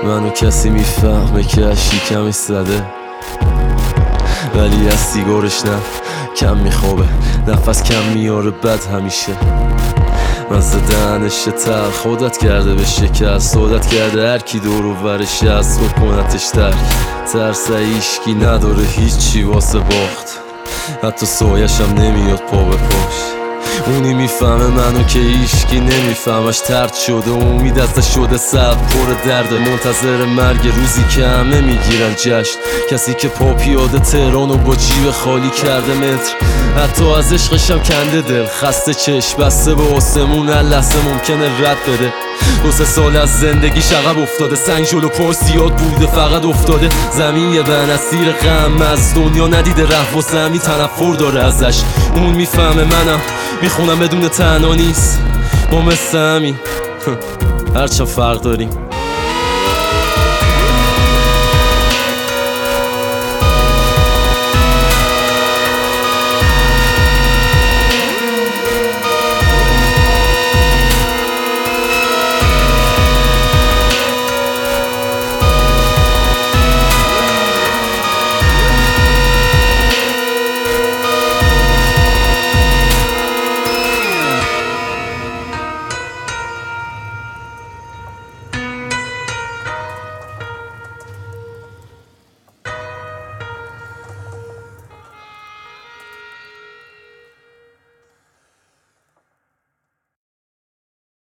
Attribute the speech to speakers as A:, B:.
A: منو کسی میفهمه که از شیکمش زده، ولی از سیگارش نه کم میخوابه، نفس کم میاره بد همیشه. مزه دهنش تلخ خودت کرده به شکست، عادت کرده هر کی دور و برش از تو کنتش ترس ایشکی نداره هیچی واسه باخت، حتی سایشم نمیاد پا به پاش. اونی میفهمه منو که ایشکی نمیفهمش، ترد شده امید ازش شده سب پر درده، منتظر مرگ روزی که همه میگیرن جشن. کسی که پا پیاده تهرانو با جیب خالی کرده متر، حتی از عشقشم کنده دل، خسته چشم بسته به آسمون، هر لحظه ممکنه رد بده. 2-3 سال از زندگیش عقب افتاده، سنگ جلو پاش زیاد بوده فقط افتاده زمین، یه به اسیر غم از دنیا ندیده ره واسه همین تنفر داره ازش. اون میفهمه منم میخونم بدون تنها نیست، ما مثل همین هرچند فرق داریم.